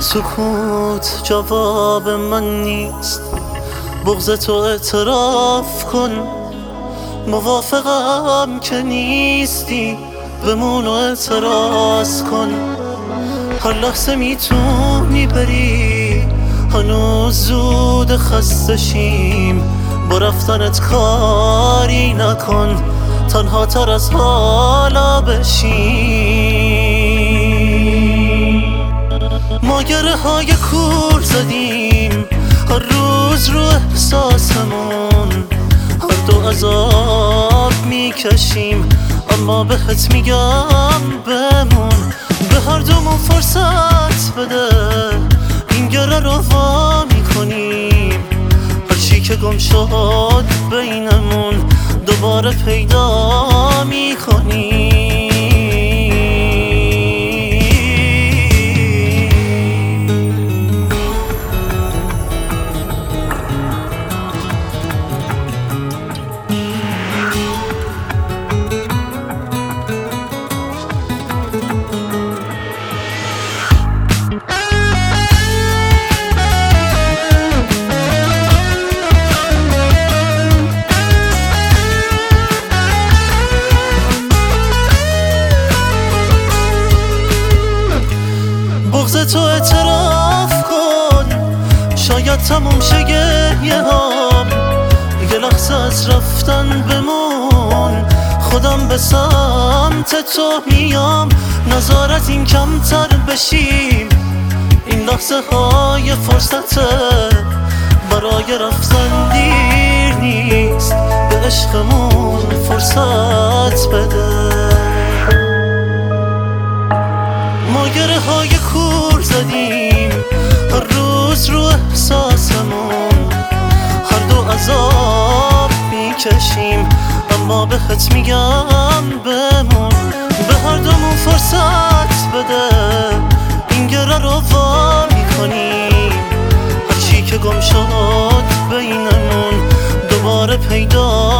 سکوت جواب من نیست، بغض تو اعتراف کن. موافقم که نیستی، بمون و اعتراض کن. هر لحظه میتونی بری، هنوز زود خسته شیم. با رفتنت کاری نکن، تنها تر از حالا بشیم. ما گره های کور زدیم هر روز رو احساسمون، هر دو عذاب میکشیم اما بهت میگم بمون. به هر دومون فرصت بده، این گره رو وا میکنیم. هرچی که گم شد بینمون دوباره پیدا میکنیم. بغض تو اعتراف کن، شاید تموم شه گریه هام. یه لحظه از رفتن بمون، خودم به سمت تو میام. نظارت این کمتر بشیم، این لحظه های فرصته. برای رفتن دیر نیست، به عشقمون فرصت بده. ما گره های کور زدیم هر روز رو احساسمون، هر دو عذاب میکشیم اما بهت میگم بمون. به هر دومون فرصت بده، این گره رو وا میکنیم. هرچی که گم شد بینمون دوباره پیدا